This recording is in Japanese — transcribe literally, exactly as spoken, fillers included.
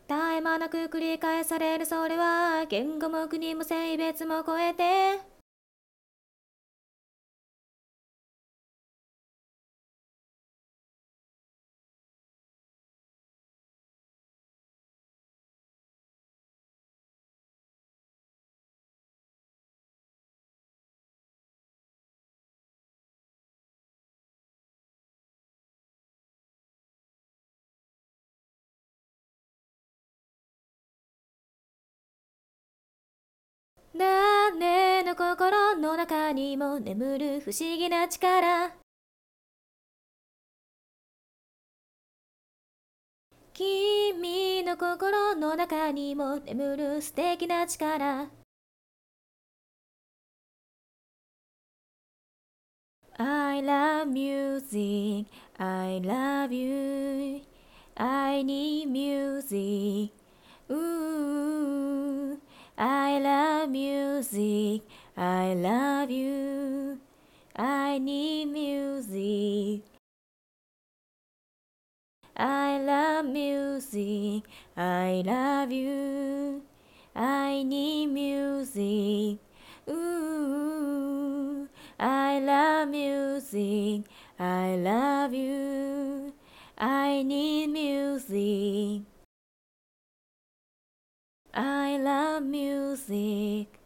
絶え間なく繰り返されるそれは言語も国も性別も超えて誰の心の中にも眠る不思議な力君の心の中にも眠る素敵な力 I love music, I love you, I need music, ooh, I love music, I love you, I need music, I love music, I love you, I need music, ooh, I love music, I love you, I need music, I love music.